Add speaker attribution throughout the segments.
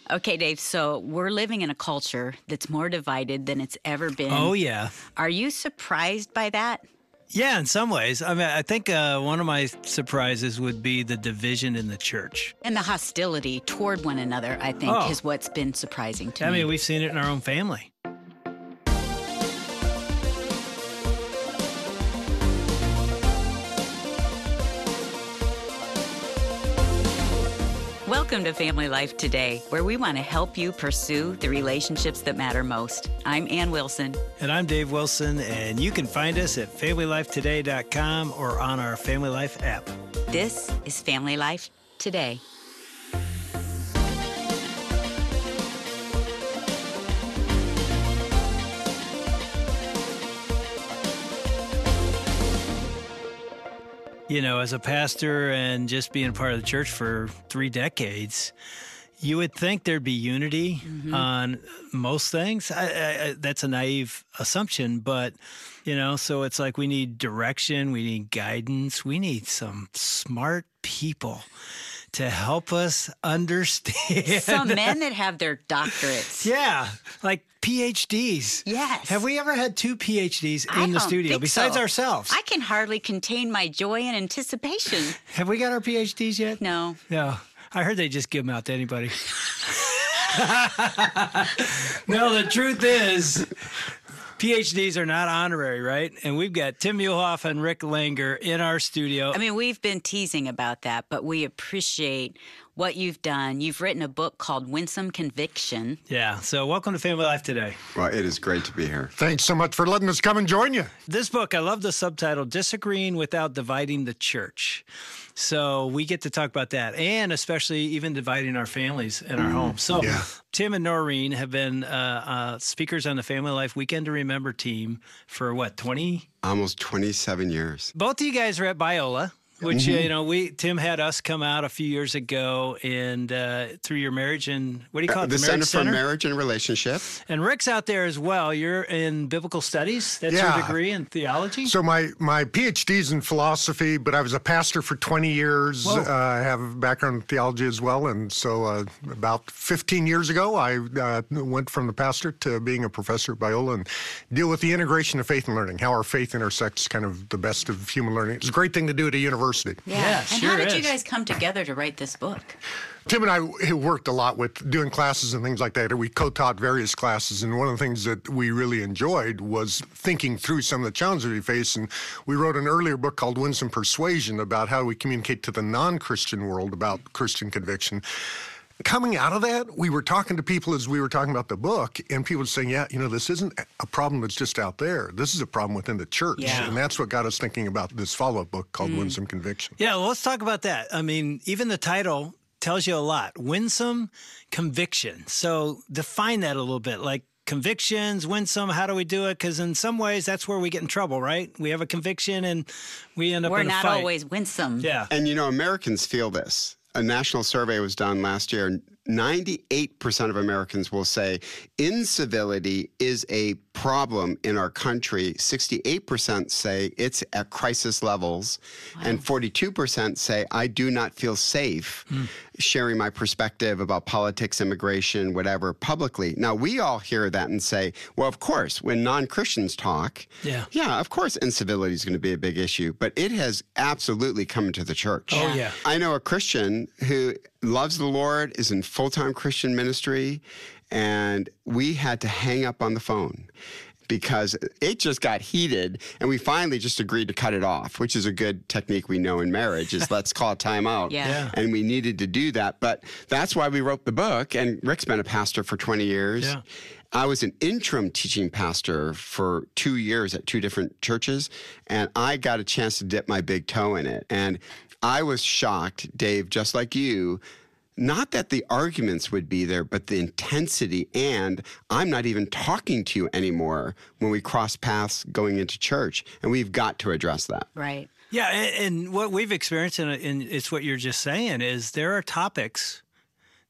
Speaker 1: Okay, Dave, so we're living in a culture that's more divided than it's ever been.
Speaker 2: Oh, yeah.
Speaker 1: Are you surprised by that?
Speaker 2: Yeah, in some ways. I mean, I think one of my surprises would be the division in the church.
Speaker 1: And the hostility toward one another, I think, is what's been surprising to me.
Speaker 2: I mean, we've seen it in our own family.
Speaker 1: Welcome to Family Life Today, where we want to help you pursue the relationships that matter most. I'm Ann Wilson.
Speaker 2: And I'm Dave Wilson, and you can find us at FamilyLifeToday.com or on our Family Life app.
Speaker 1: This is Family Life Today.
Speaker 2: You know, as a pastor and just being part of the church for 3 decades, you would think there'd be unity on most things. That's a naive assumption, but, you know, so it's like we need direction, we need guidance, we need some smart people to help us understand.
Speaker 1: Some men that have their doctorates.
Speaker 2: Yeah, like PhDs.
Speaker 1: Yes.
Speaker 2: Have we ever had 2 PhDs in the studio besides ourselves?
Speaker 1: I can hardly contain my joy and anticipation.
Speaker 2: Have we got our PhDs yet?
Speaker 1: No.
Speaker 2: No. I heard they just give them out to anybody. No, the truth is, PhDs are not honorary, right? And we've got Tim Muehlhoff and Rick Langer in our studio.
Speaker 1: I mean, we've been teasing about that, but we appreciate what you've done. You've written a book called Winsome Conviction.
Speaker 2: Yeah, so welcome to Family Life Today.
Speaker 3: Well, it is great to be here.
Speaker 4: Thanks so much for letting us come and join you.
Speaker 2: This book, I love the subtitle, Disagreeing Without Dividing the Church. So we get to talk about that, and especially even dividing our families and our homes. So Tim and Noreen have been speakers on the Family Life Weekend to Remember team for, what, 20?
Speaker 3: Almost 27 years.
Speaker 2: Both of you guys are at Biola, which, you know, Tim had us come out a few years ago and through your marriage and, what do you call it?
Speaker 3: The Center for Marriage and Relationship.
Speaker 2: And Rick's out there as well. You're in biblical studies. That's your degree in theology?
Speaker 4: So my PhD's in philosophy, but I was a pastor for 20 years. I have a background in theology as well. And so about 15 years ago, I went from the pastor to being a professor at Biola and deal with the integration of faith and learning, how our faith intersects kind of the best of human learning. It's a great thing to do at a university.
Speaker 1: Yeah, and
Speaker 2: sure
Speaker 1: how did
Speaker 2: is.
Speaker 1: you guys come together to write this book?
Speaker 4: Tim and I have worked a lot with doing classes and things like that. We co-taught various classes, and one of the things that we really enjoyed was thinking through some of the challenges we face. And we wrote an earlier book called Winsome Persuasion about how we communicate to the non-Christian world about Christian conviction. Coming out of that, we were talking to people as we were talking about the book, and people were saying, yeah, you know, this isn't a problem that's just out there. This is a problem within the church.
Speaker 1: Yeah.
Speaker 4: And that's what got us thinking about this follow-up book called Winsome Conviction.
Speaker 2: Yeah, well, let's talk about that. I mean, even the title tells you a lot. Winsome Conviction. So define that a little bit. Like convictions, winsome, how do we do it? Because in some ways, that's where we get in trouble, right? We have a conviction and we end up in a fight.
Speaker 1: We're not always winsome.
Speaker 2: Yeah.
Speaker 3: And, you know, Americans feel this. A national survey was done last year. 98% of Americans will say incivility is a problem in our country. 68% say it's at crisis levels. And 42% say, I do not feel safe sharing my perspective about politics, immigration, whatever, publicly. Now, we all hear that and say, well, of course, when non-Christians talk, of course, incivility is going to be a big issue. But it has absolutely come into the church.
Speaker 2: Oh, yeah.
Speaker 3: I know a Christian who loves the Lord, is in full-time Christian ministry, and we had to hang up on the phone because it just got heated, and we finally just agreed to cut it off, which is a good technique we know in marriage, is let's call time out.
Speaker 1: Yeah.
Speaker 3: And we needed to do that. But that's why we wrote the book, and Rick's been a pastor for 20 years.
Speaker 2: Yeah.
Speaker 3: I was an interim teaching pastor for 2 years at 2 different churches, and I got a chance to dip my big toe in it. And I was shocked, Dave, just like you, not that the arguments would be there, but the intensity. And I'm not even talking to you anymore when we cross paths going into church. And we've got to address that.
Speaker 1: Right.
Speaker 2: Yeah, and what we've experienced, and it's what you're just saying, is there are topics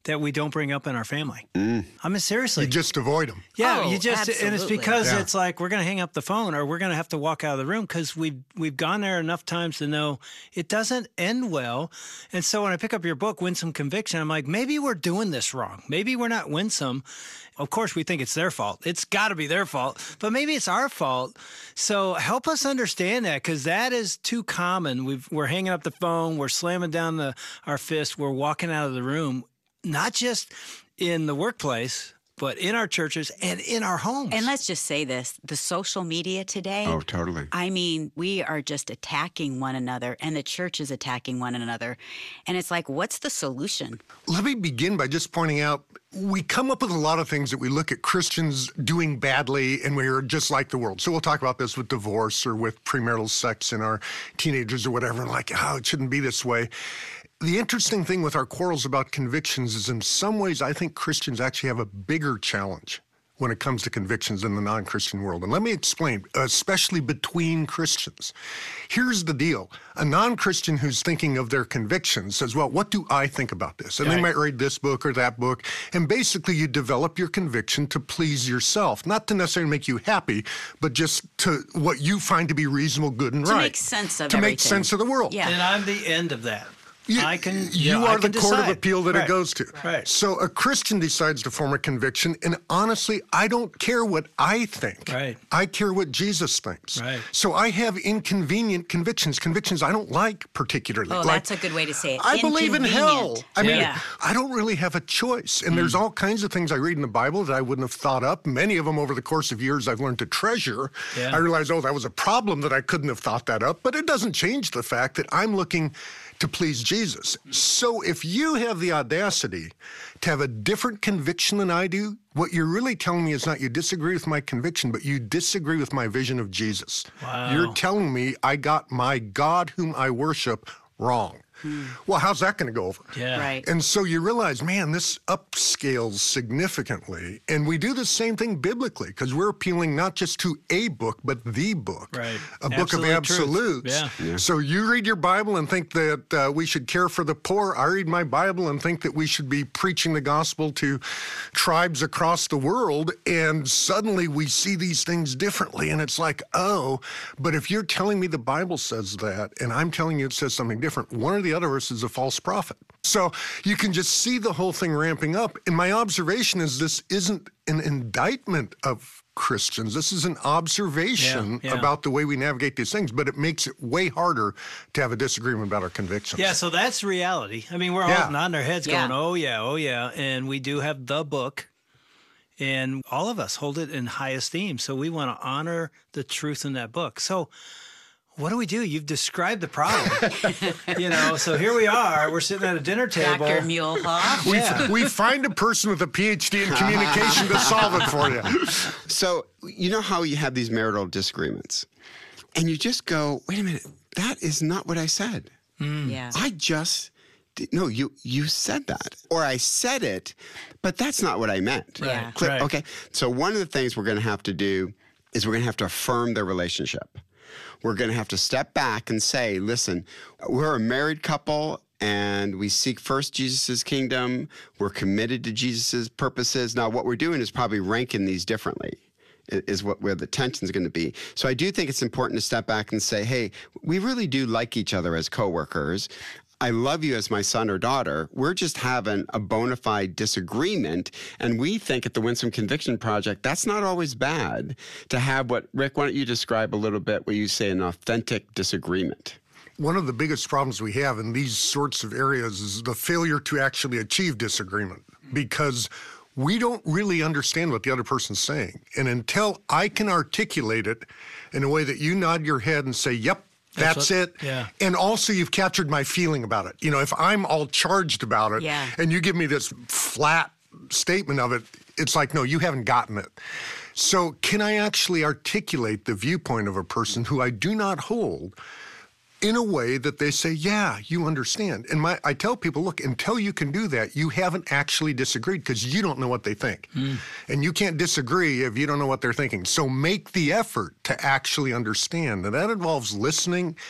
Speaker 2: that we don't bring up in our family. I mean, seriously.
Speaker 4: You just avoid them.
Speaker 2: Yeah,
Speaker 1: Oh,
Speaker 2: and it's
Speaker 1: absolutely.
Speaker 2: because
Speaker 4: Yeah.
Speaker 2: it's like we're going to hang up the phone or we're going to have to walk out of the room because we've gone there enough times to know it doesn't end well. And so when I pick up your book, Winsome Conviction, I'm like, maybe we're doing this wrong. Maybe we're not winsome. Of course, we think it's their fault. It's got to be their fault, but maybe it's our fault. So help us understand that, because that is too common. We're hanging up the phone, we're slamming down our fist, we're walking out of the room, not just in the workplace, but in our churches and in our homes.
Speaker 1: And let's just say this, the social media today.
Speaker 3: Oh, totally.
Speaker 1: I mean, we are just attacking one another, and the church is attacking one another. And it's like, what's the solution?
Speaker 4: Let me begin by just pointing out, we come up with a lot of things that we look at Christians doing badly, and we're just like the world. So we'll talk about this with divorce or with premarital sex in our teenagers or whatever, and like, oh, it shouldn't be this way. The interesting thing with our quarrels about convictions is in some ways I think Christians actually have a bigger challenge when it comes to convictions in the non-Christian world. And let me explain, especially between Christians. Here's the deal. A non-Christian who's thinking of their convictions says, well, what do I think about this? And they might read this book or that book. And basically you develop your conviction to please yourself, not to necessarily make you happy, but just to what you find to be reasonable, good, and right.
Speaker 1: To make sense of
Speaker 4: To
Speaker 1: everything.
Speaker 4: make sense of the world.
Speaker 1: Yeah.
Speaker 2: And I'm the end of that.
Speaker 4: You
Speaker 2: I can.
Speaker 4: You
Speaker 2: I
Speaker 4: are
Speaker 2: can
Speaker 4: the court of
Speaker 2: decide.
Speaker 4: appeal that
Speaker 2: Right.
Speaker 4: it goes to.
Speaker 2: Right.
Speaker 4: So a Christian decides to form a conviction, and honestly, I don't care what I think.
Speaker 2: Right.
Speaker 4: I care what Jesus thinks.
Speaker 2: Right.
Speaker 4: So I have inconvenient convictions I don't like particularly.
Speaker 1: Oh,
Speaker 4: Like,
Speaker 1: that's a good way to say it.
Speaker 4: I believe in hell.
Speaker 1: Inconvenient.
Speaker 4: I mean,
Speaker 1: Yeah.
Speaker 4: I don't really have a choice. And there's all kinds of things I read in the Bible that I wouldn't have thought up. Many of them over the course of years I've learned to treasure.
Speaker 2: Yeah.
Speaker 4: I realized, oh, that was a problem that I couldn't have thought that up. But it doesn't change the fact that I'm looking to please Jesus. So if you have the audacity to have a different conviction than I do, what you're really telling me is not you disagree with my conviction, but you disagree with my vision of Jesus.
Speaker 2: Wow.
Speaker 4: You're telling me I got my God whom I worship wrong. Well, how's that going to go over?
Speaker 2: Yeah.
Speaker 1: Right.
Speaker 4: And so you realize, man, this upscales significantly. And we do the same thing biblically because we're appealing not just to a book, but the book.
Speaker 2: Right.
Speaker 4: A book of
Speaker 2: Absolute truth.
Speaker 4: absolutes.
Speaker 2: Yeah.
Speaker 4: So you read your Bible and think that we should care for the poor. I read my Bible and think that we should be preaching the gospel to tribes across the world. And suddenly we see these things differently. And it's like, oh, but if you're telling me the Bible says that and I'm telling you it says something different, one or the other of us is a false prophet. So you can just see the whole thing ramping up. And my observation is this isn't an indictment of Christians. This is an observation
Speaker 2: Yeah, yeah.
Speaker 4: about the way we navigate these things, but it makes it way harder to have a disagreement about our convictions.
Speaker 2: Yeah, so that's reality. I mean, we're
Speaker 4: Yeah.
Speaker 2: all nodding our heads
Speaker 1: Yeah.
Speaker 2: going, oh, yeah, oh, yeah. And we do have the book, and all of us hold it in high esteem. So we want to honor the truth in that book. So what do we do? You've described the problem. So here we are. We're sitting at a dinner table.
Speaker 1: Dr. Muehlhoff.
Speaker 2: Yeah.
Speaker 4: We find a person with a PhD in communication to solve it for you.
Speaker 3: So, you know how you have these marital disagreements, and you just go, wait a minute, that is not what I said.
Speaker 1: Yeah.
Speaker 3: I just, no, you said that. Or I said it, but that's not what I meant.
Speaker 1: Yeah.
Speaker 2: Right.
Speaker 3: Okay. So one of the things we're going to have to do is we're going to have to affirm their relationship. We're going to have to step back and say, listen, we're a married couple and we seek first Jesus' kingdom. We're committed to Jesus' purposes. Now, what we're doing is probably ranking these differently, is where the tension's going to be. So I do think it's important to step back and say, hey, we really do like each other as coworkers. I love you as my son or daughter. We're just having a bona fide disagreement. And we think at the Winsome Conviction Project, that's not always bad to have what, Rick, why don't you describe a little bit what you say an authentic disagreement?
Speaker 4: One of the biggest problems we have in these sorts of areas is the failure to actually achieve disagreement because we don't really understand what the other person's saying. And until I can articulate it in a way that you nod your head and say, yep, that's it.
Speaker 2: Yeah.
Speaker 4: And also you've captured my feeling about it. If I'm all charged about it
Speaker 1: Yeah.
Speaker 4: and you give me this flat statement of it, it's like, no, you haven't gotten it. So can I actually articulate the viewpoint of a person who I do not hold in a way that they say, yeah, you understand. And I tell people, look, until you can do that, you haven't actually disagreed because you don't know what they think. And you can't disagree if you don't know what they're thinking. So make the effort to actually understand. And that involves listening,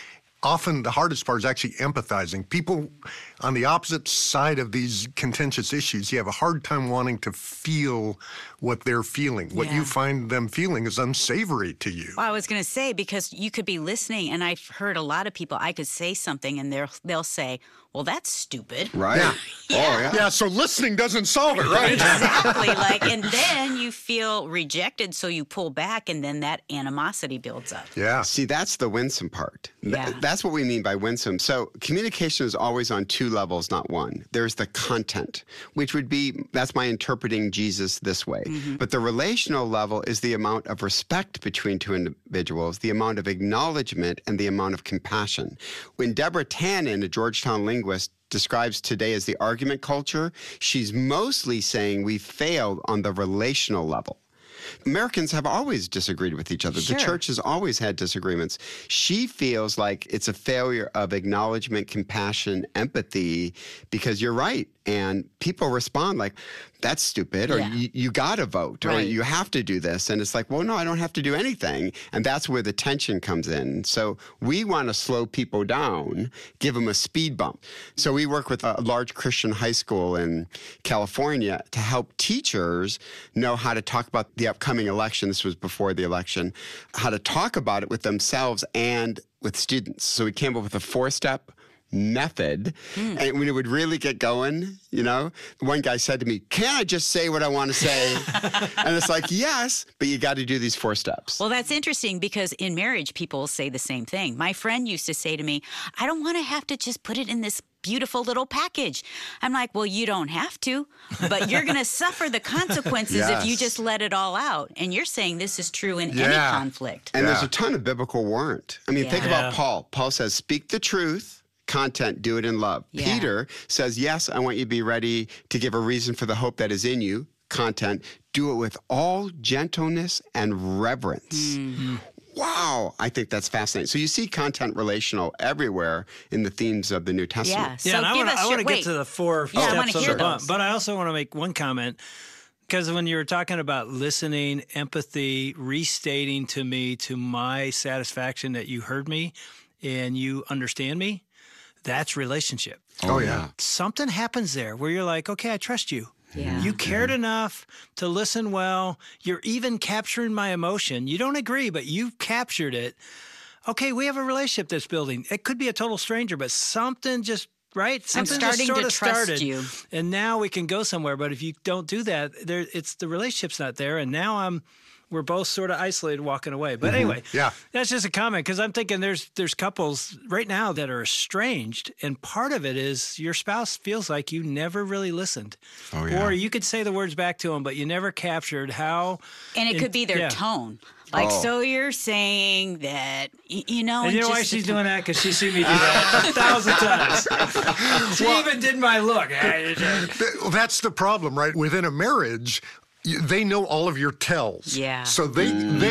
Speaker 4: often the hardest part is actually empathizing. People on the opposite side of these contentious issues, you have a hard time wanting to feel what they're feeling. What you find them feeling is unsavory to you.
Speaker 1: Well, I was going to say, because you could be listening, and I've heard a lot of people, I could say something, and they'll say, well, that's stupid.
Speaker 3: Right.
Speaker 4: Yeah.
Speaker 3: Oh, yeah.
Speaker 4: Yeah, so listening doesn't solve it, right?
Speaker 1: Exactly. And then you feel rejected, so you pull back, and then that animosity builds up.
Speaker 4: Yeah.
Speaker 3: See, that's the winsome part.
Speaker 1: Yeah.
Speaker 3: That's what we mean by winsome. So communication is always on two levels, not one. There's the content, which would be, that's my interpreting Jesus this way.
Speaker 1: Mm-hmm.
Speaker 3: But the relational level is the amount of respect between two individuals, the amount of acknowledgement, and the amount of compassion. When Deborah Tannen, a Georgetown linguist, describes today as the argument culture, she's mostly saying we failed on the relational level. Americans have always disagreed with each other.
Speaker 1: Sure.
Speaker 3: The church has always had disagreements. She feels like it's a failure of acknowledgement, compassion, empathy, because you're right. And people respond like, that's stupid, or you got to vote, or
Speaker 1: Right.
Speaker 3: you have to do this. And it's like, well, no, I don't have to do anything. And that's where the tension comes in. So we want to slow people down, give them a speed bump. So we work with a large Christian high school in California to help teachers know how to talk about the upcoming election. This was before the election, how to talk about it with themselves and with students. So we came up with a 4-step method. And when it would really get going, one guy said to me, can't I just say what I want to say? And it's like, yes, but you got to do these 4 steps.
Speaker 1: Well, that's interesting, because in marriage, people say the same thing. My friend used to say to me, I don't want to have to just put it in this beautiful little package. I'm like, well, you don't have to, but you're going to suffer the consequences if you just let it all out. And you're saying this is true in any conflict.
Speaker 3: And there's a ton of biblical warrant. I mean, think about Paul. Paul says, speak the truth. Content, do it in love.
Speaker 1: Yeah.
Speaker 3: Peter says, yes, I want you to be ready to give a reason for the hope that is in you. Content, do it with all gentleness and reverence. Mm-hmm. Wow, I think that's fascinating. So you see content relational everywhere in the themes of the New Testament.
Speaker 1: Yeah, so
Speaker 2: and I want to get to the 4
Speaker 1: I
Speaker 2: steps
Speaker 1: wanna
Speaker 2: of
Speaker 1: hear
Speaker 2: the bump.
Speaker 1: those.
Speaker 2: But I also want to make one comment, because when you were talking about listening, empathy, restating to my satisfaction that you heard me and you understand me, that's relationship.
Speaker 3: Oh, yeah.
Speaker 2: Something happens there where you're like, okay, I trust you.
Speaker 1: Yeah.
Speaker 2: You cared enough to listen well. You're even capturing my emotion. You don't agree, but you've captured it. Okay, we have a relationship that's building. It could be a total stranger, but something just, right? Something
Speaker 1: starting
Speaker 2: just sort
Speaker 1: to
Speaker 2: of
Speaker 1: trust
Speaker 2: started,
Speaker 1: you.
Speaker 2: and now we can go somewhere. But if you don't do that, the relationship's not there, and now we're both sort of isolated walking away. But anyway, that's just a comment, because I'm thinking there's couples right now that are estranged, and part of it is your spouse feels like you never really listened.
Speaker 3: Oh, yeah.
Speaker 2: Or you could say the words back to them, but you never captured how.
Speaker 1: And it could be their tone. Like, so you're saying that,
Speaker 2: And you know why she's doing that? Because she's seen me do that 1,000 times. She even did my look.
Speaker 4: Well, that's the problem, right? Within a marriage, they know all of your tells.
Speaker 1: Yeah.
Speaker 4: So they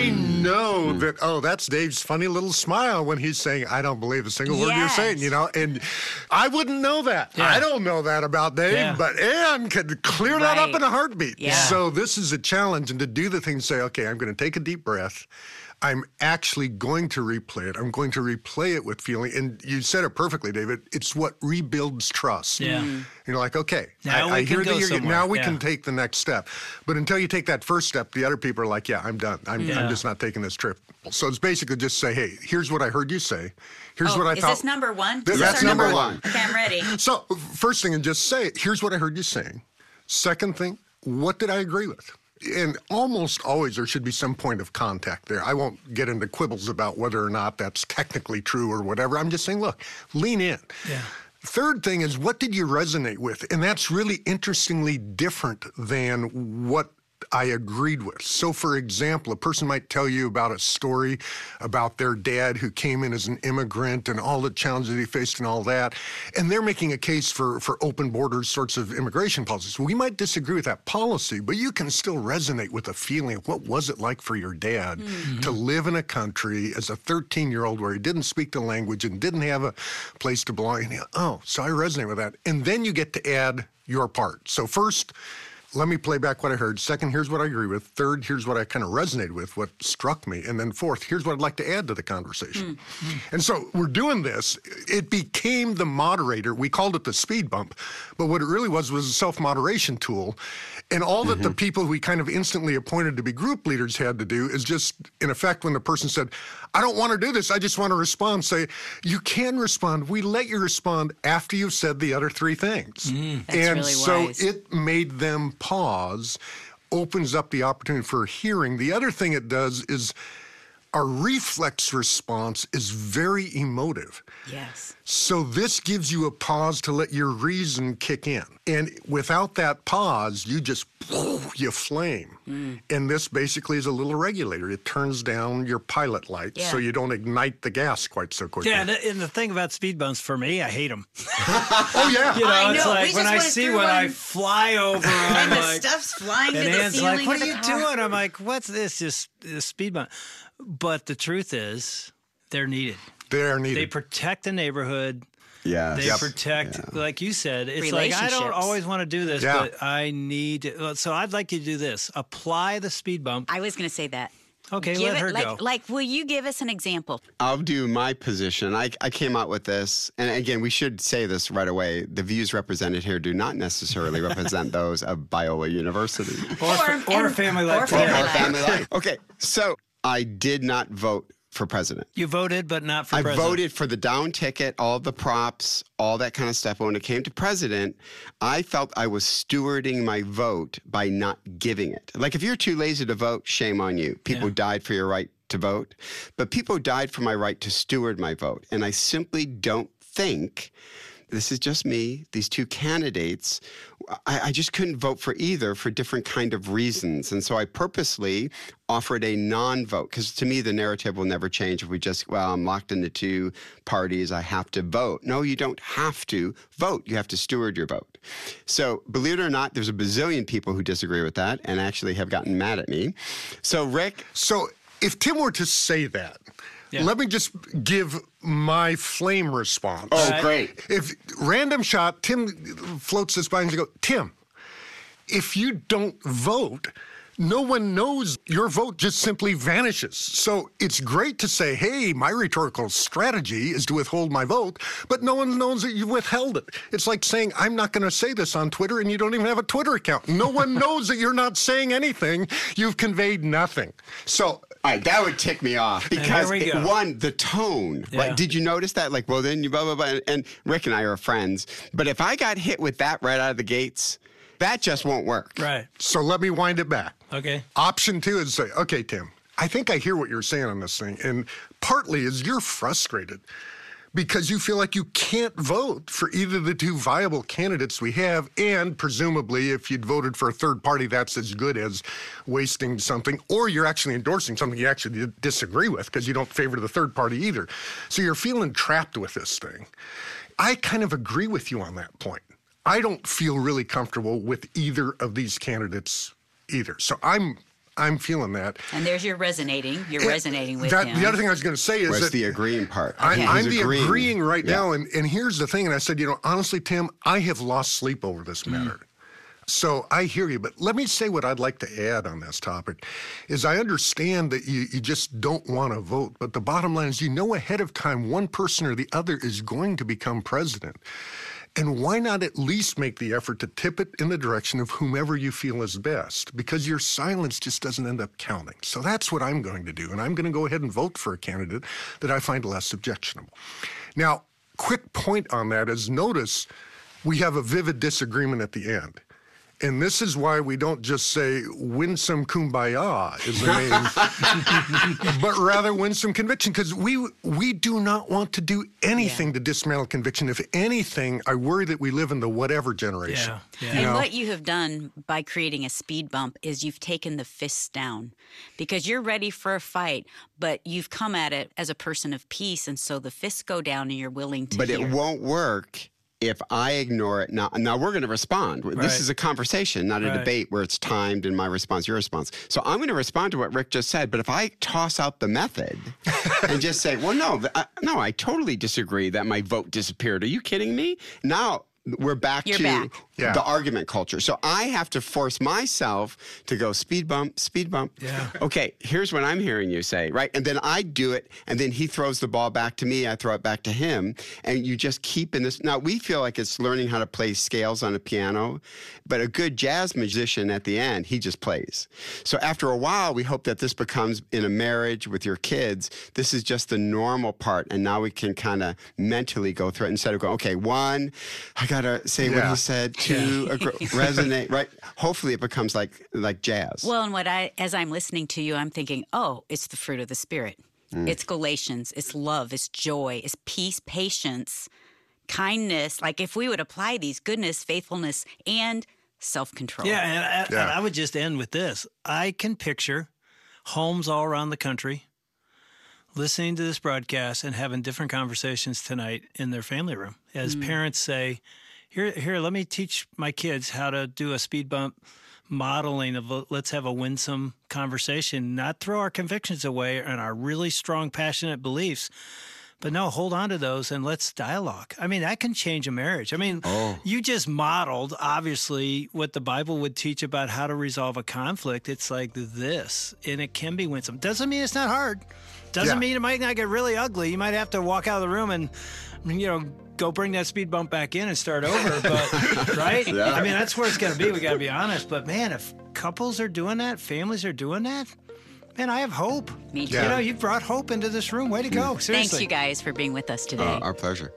Speaker 4: know that, oh, that's Dave's funny little smile when he's saying, I don't believe a single word you're saying, and I wouldn't know that.
Speaker 2: Yeah.
Speaker 4: I don't know that about Dave, but Ann could clear that up in a heartbeat.
Speaker 1: Yeah.
Speaker 4: So this is a challenge, and to do the thing, say, okay, I'm going to take a deep breath. I'm actually going to replay it. I'm going to replay it with feeling. And you said it perfectly, David. It's what rebuilds trust.
Speaker 2: Yeah.
Speaker 4: You're like, okay,
Speaker 2: Now
Speaker 4: I
Speaker 2: we can
Speaker 4: hear
Speaker 2: go
Speaker 4: that
Speaker 2: somewhere.
Speaker 4: now we
Speaker 2: Yeah.
Speaker 4: can take the next step. But until you take that first step, the other people are like, yeah, I'm done. I'm just not taking this trip. So it's basically just say, hey, here's what I heard you say. Here's what I thought.
Speaker 1: Is this number one?
Speaker 4: That's
Speaker 1: Is this our
Speaker 4: number
Speaker 3: one.
Speaker 1: Okay, I'm ready.
Speaker 4: So first thing, and just say, here's what I heard you saying. Second thing, what did I agree with? And almost always there should be some point of contact there. I won't get into quibbles about whether or not that's technically true or whatever. I'm just saying, look, lean in.
Speaker 2: Yeah.
Speaker 4: Third thing is, what did you resonate with? And that's really interestingly different than what I agreed with. So, for example, a person might tell you about a story about their dad who came in as an immigrant and all the challenges he faced and all that, and they're making a case for open borders sorts of immigration policies. We might disagree with that policy, but you can still resonate with the feeling of what was it like for your dad to live in a country as a 13-year-old where he didn't speak the language and didn't have a place to belong. And so I resonate with that. And then you get to add your part. So first, let me play back what I heard. Second, here's what I agree with. Third, here's what I kind of resonated with, what struck me. And then fourth, here's what I'd like to add to the conversation. And so we're doing this. It became the moderator. We called it the speed bump. But what it really was a self-moderation tool. And all that the people we kind of instantly appointed to be group leaders had to do is just, in effect, when the person said, I don't want to do this, I just want to respond, say, you can respond. We let you respond after you've said the other three things.
Speaker 1: That's
Speaker 4: And
Speaker 1: really
Speaker 4: so
Speaker 1: wise.
Speaker 4: it made them pause, opens up the opportunity for hearing. The other thing it does is our reflex response is very emotive.
Speaker 1: Yes.
Speaker 4: So this gives you a pause to let your reason kick in. And without that pause, you just, you flame. And this basically is a little regulator. It turns down your pilot light so you don't ignite the gas quite so quickly.
Speaker 2: Yeah, and the thing about speed bumps for me, I hate them.
Speaker 4: Oh, yeah.
Speaker 2: You know,
Speaker 1: I
Speaker 2: it's
Speaker 1: know. We
Speaker 2: like
Speaker 1: just
Speaker 2: when I
Speaker 1: went
Speaker 2: see
Speaker 1: through
Speaker 2: when I
Speaker 1: one.
Speaker 2: fly over, I'm
Speaker 1: And the
Speaker 2: like,
Speaker 1: stuff's flying to
Speaker 2: and
Speaker 1: the
Speaker 2: Ann's
Speaker 1: ceiling.
Speaker 2: like, what
Speaker 1: of
Speaker 2: are
Speaker 1: the
Speaker 2: you
Speaker 1: car.
Speaker 2: doing? I'm like, what's this? Just a speed bump. But the truth is, they're needed.
Speaker 4: They're needed.
Speaker 2: They protect the neighborhood.
Speaker 3: Yes.
Speaker 2: They protect, like you said, it's like, I don't
Speaker 1: Relationships.
Speaker 2: always want to do this,
Speaker 4: Yeah.
Speaker 2: but I need to. So I'd like you to do this. Apply the speed bump.
Speaker 1: I was going to say that.
Speaker 2: Okay,
Speaker 1: Give
Speaker 2: let her
Speaker 1: it, like,
Speaker 2: go.
Speaker 1: Like, will you give us an example?
Speaker 3: I'll do my position. I came out with this, and again, we should say this right away. The views represented here do not necessarily represent those of Biola University
Speaker 2: Or Family Life.
Speaker 1: or Family
Speaker 3: or
Speaker 1: Life.
Speaker 3: Family Life. Okay, so I did not vote for president.
Speaker 2: You voted, but not for
Speaker 3: I
Speaker 2: president.
Speaker 3: voted for the down ticket, all the props, all that kind of stuff. But when it came to president, I felt I was stewarding my vote by not giving it. Like, if you're too lazy to vote, shame on you. People died for your right to vote. But people died for my right to steward my vote. And I simply don't think, this is just me, these two candidates, I just couldn't vote for either for different kind of reasons. And so I purposely offered a non-vote, because to me, the narrative will never change if we just, well, I'm locked into two parties, I have to vote. No, you don't have to vote. You have to steward your vote. So believe it or not, there's a bazillion people who disagree with that and actually have gotten mad at me. So Rick.
Speaker 4: So if Tim were to say that, let me just give my flame response.
Speaker 3: Oh, great.
Speaker 4: If random shot, Tim floats this by and you go, Tim, if you don't vote, no one knows. Your vote just simply vanishes. So it's great to say, hey, my rhetorical strategy is to withhold my vote, but no one knows that you withheld it. It's like saying, I'm not going to say this on Twitter, and you don't even have a Twitter account. No one knows that you're not saying anything. You've conveyed nothing. So
Speaker 3: All right, that would tick me off because
Speaker 2: we go.
Speaker 3: one, the tone.
Speaker 2: Yeah.
Speaker 3: Like, did you notice that? Like, well, then you blah, blah, blah. And Rick and I are friends. But if I got hit with that right out of the gates, that just won't work.
Speaker 2: Right.
Speaker 4: So let me wind it back.
Speaker 2: Okay.
Speaker 4: Option two is say, okay, Tim, I think I hear what you're saying on this thing. And partly is you're frustrated because you feel like you can't vote for either of the two viable candidates we have. And presumably, if you'd voted for a third party, that's as good as wasting something. Or you're actually endorsing something you actually disagree with because you don't favor the third party either. So you're feeling trapped with this thing. I kind of agree with you on that point. I don't feel really comfortable with either of these candidates either. So I'm feeling that.
Speaker 1: And there's your resonating. You're resonating with him.
Speaker 4: The other thing I was going to say is
Speaker 3: Where's
Speaker 4: that
Speaker 3: the agreeing part?
Speaker 4: I'm
Speaker 3: He's
Speaker 4: the agreeing right
Speaker 3: Yeah.
Speaker 4: now. And here's the thing. And I said, honestly, Tim, I have lost sleep over this matter. So I hear you. But let me say what I'd like to add on this topic is I understand that you just don't want to vote. But the bottom line is ahead of time one person or the other is going to become president. And why not at least make the effort to tip it in the direction of whomever you feel is best? Because your silence just doesn't end up counting. So that's what I'm going to do. And I'm going to go ahead and vote for a candidate that I find less objectionable. Now, quick point on that is notice we have a vivid disagreement at the end. And this is why we don't just say winsome kumbaya is the name, but rather winsome conviction, because we do not want to do anything to dismantle conviction. If anything, I worry that we live in the whatever generation.
Speaker 2: Yeah.
Speaker 1: And what you have done by creating a speed bump is you've taken the fists down because you're ready for a fight, but you've come at it as a person of peace. And so the fists go down and you're willing to
Speaker 3: But
Speaker 1: hear.
Speaker 3: it won't work if I ignore it. Now we're going to respond.
Speaker 2: Right.
Speaker 3: This is a conversation, not a
Speaker 2: Right.
Speaker 3: debate where it's timed and my response, your response. So I'm going to respond to what Rick just said. But if I toss out the method and just say, well, no, I totally disagree that my vote disappeared. Are you kidding me? Now we're back
Speaker 1: You're
Speaker 3: to
Speaker 1: back.
Speaker 3: the argument culture. So I have to force myself to go speed bump, speed bump.
Speaker 2: Yeah.
Speaker 3: Okay, here's what I'm hearing you say, right? And then I do it, and then he throws the ball back to me, I throw it back to him, and you just keep in this. Now, we feel like it's learning how to play scales on a piano, but a good jazz musician at the end, he just plays. So after a while, we hope that this becomes, in a marriage with your kids, this is just the normal part, and now we can kind of mentally go through it instead of going, okay, one, I got to say what he said, two, resonate, right? Hopefully it becomes like jazz.
Speaker 1: Well, and as I'm listening to you, I'm thinking, oh, it's the fruit of the Spirit. It's Galatians, it's love, it's joy, it's peace, patience, kindness. Like if we would apply these, goodness, faithfulness, and self-control.
Speaker 2: Yeah, and I would just end with this. I can picture homes all around the country listening to this broadcast and having different conversations tonight in their family room as parents say, here, let me teach my kids how to do a speed bump modeling of let's have a winsome conversation, not throw our convictions away and our really strong, passionate beliefs, but no, hold on to those and let's dialogue. I mean, that can change a marriage. I mean, you just modeled, obviously, what the Bible would teach about how to resolve a conflict. It's like this, and it can be winsome. Doesn't mean it's not hard. Doesn't mean it might not get really ugly. You might have to walk out of the room and, go bring that speed bump back in and start over. But, right? Yeah. I mean, that's where it's going to be. We got to be honest. But, man, if couples are doing that, families are doing that, man, I have hope.
Speaker 1: Me too.
Speaker 2: You've brought hope into this room. Way to go. Seriously.
Speaker 1: Thanks, you guys, for being with us today.
Speaker 3: Our pleasure.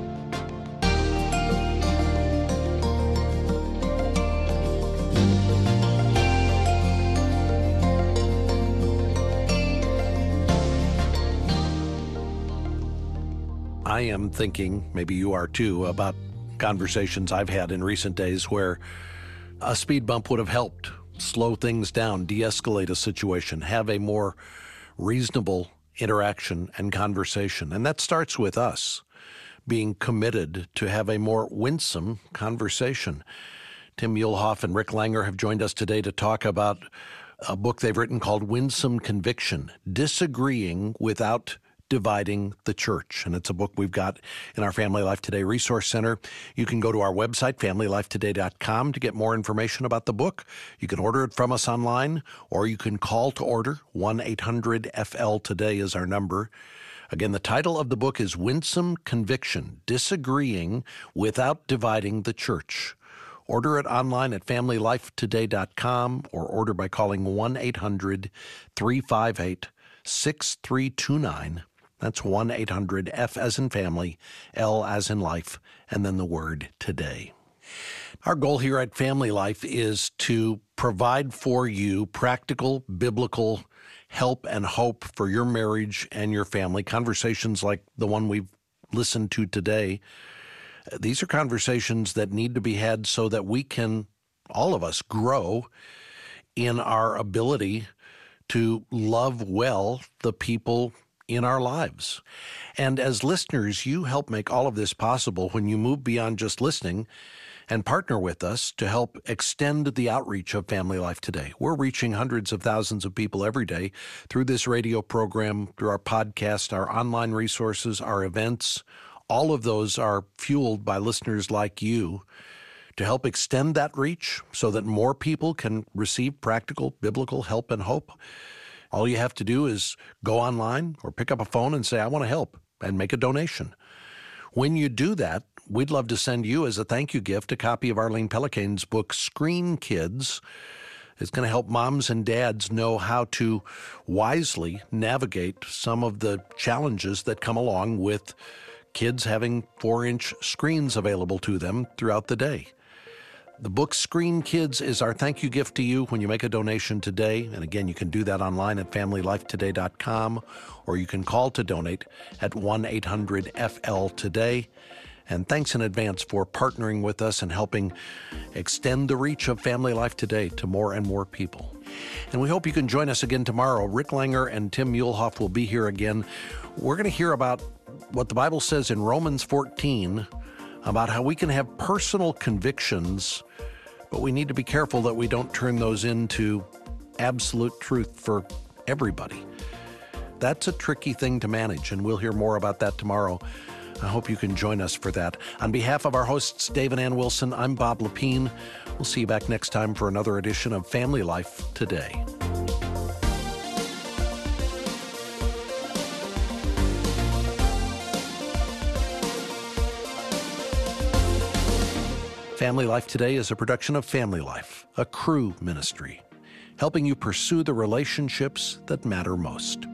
Speaker 5: I am thinking, maybe you are too, about conversations I've had in recent days where a speed bump would have helped slow things down, de-escalate a situation, have a more reasonable interaction and conversation. And that starts with us being committed to have a more winsome conversation. Tim Muehlhoff and Rick Langer have joined us today to talk about a book they've written called Winsome Conviction, Disagreeing Without Dividing the Church. And it's a book we've got in our Family Life Today Resource Center. You can go to our website, familylifetoday.com, to get more information about the book. You can order it from us online, or you can call to order. 1-800-FL-TODAY is our number. Again, the title of the book is Winsome Conviction, Disagreeing Without Dividing the Church. Order it online at familylifetoday.com or order by calling 1-800-358-6329. That's 1-800-F as in family, L as in life, and then the word today. Our goal here at Family Life is to provide for you practical, biblical help and hope for your marriage and your family. Conversations like the one we've listened to today. These are conversations that need to be had so that we can, all of us, grow in our ability to love well the people in our lives. And as listeners, you help make all of this possible when you move beyond just listening and partner with us to help extend the outreach of Family Life Today. We're reaching hundreds of thousands of people every day through this radio program, through our podcast, our online resources, our events. All of those are fueled by listeners like you to help extend that reach so that more people can receive practical biblical help and hope. All you have to do is go online or pick up a phone and say, I want to help, and make a donation. When you do that, we'd love to send you as a thank you gift a copy of Arlene Pelicane's book, Screen Kids. It's going to help moms and dads know how to wisely navigate some of the challenges that come along with kids having 4-inch screens available to them throughout the day. The book Screen Kids is our thank you gift to you when you make a donation today. And again, you can do that online at familylifetoday.com, or you can call to donate at 1-800-FL-TODAY. And thanks in advance for partnering with us and helping extend the reach of Family Life Today to more and more people. And we hope you can join us again tomorrow. Rick Langer and Tim Muehlhoff will be here again. We're going to hear about what the Bible says in Romans 14 about how we can have personal convictions, but we need to be careful that we don't turn those into absolute truth for everybody. That's a tricky thing to manage, and we'll hear more about that tomorrow. I hope you can join us for that. On behalf of our hosts, Dave and Ann Wilson, I'm Bob Lepine. We'll see you back next time for another edition of Family Life Today. Family Life Today is a production of Family Life, a Cru ministry, helping you pursue the relationships that matter most.